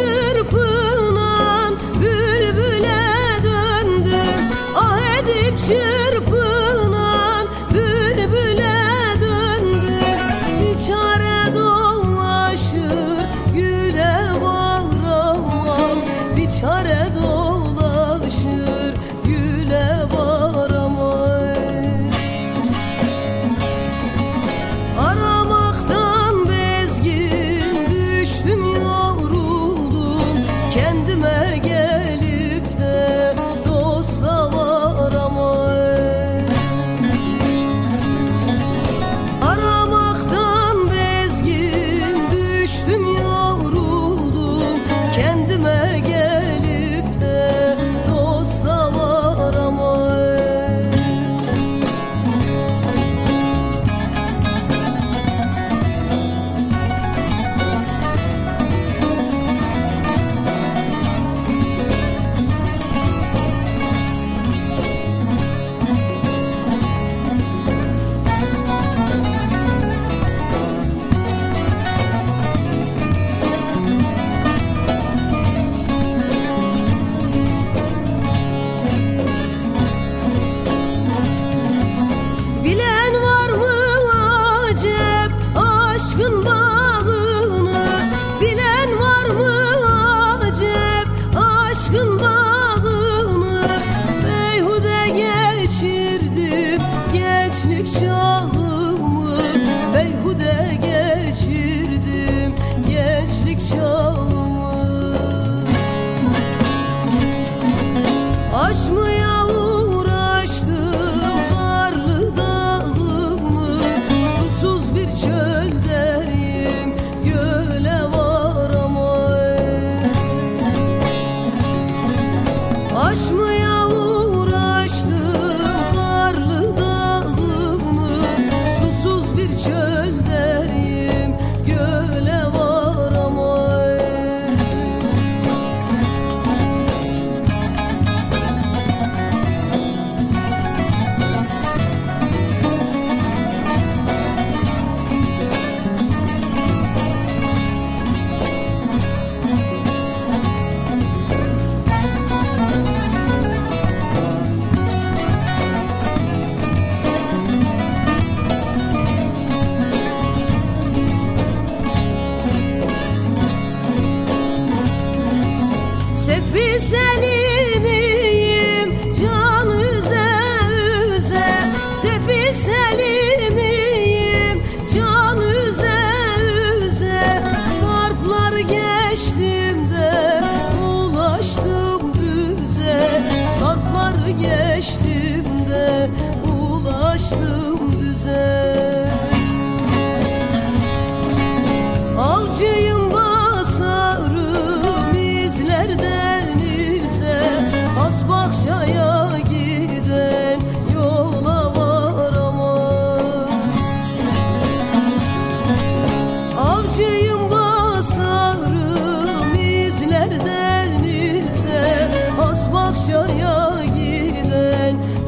çırpınan bülbüle döndüm. Ah edip çırpınan bülbüle döndüm. Bir çare dolaşır güle varamam, bir çare dolaşır güle varamam. Aramaktan bezgin düştüm, yoruldum, kendime gelip de dosta varamam. Aramaktan bezgin düştüm, yoruldum, kendime gelip de dosta varamam. Bilen var mı acep aşkın bağını? Bilen var mı acep aşkın bağını? Beyhude geçirdim gençlik çağımı, beyhude geçirdim gençlik çağımı. Aşmaya uğraştım karlı dağımı, susuz bir çöldeyim, göle varamam. Aşmaya uğraştım karlı dağımı, susuz bir çöldeyim, göle varamam. Sefil Selim'iyim can üze üze, Sefil Selim'iyim can üze üze. Sarplar geçtim de ulaştım düze, sarplar geçtim de ulaştım düze. Avcıyım basarım izler denize, Hasbakça'ya giden yola varamam. Avcıyım basarım izler denize, Hasbakça'ya giden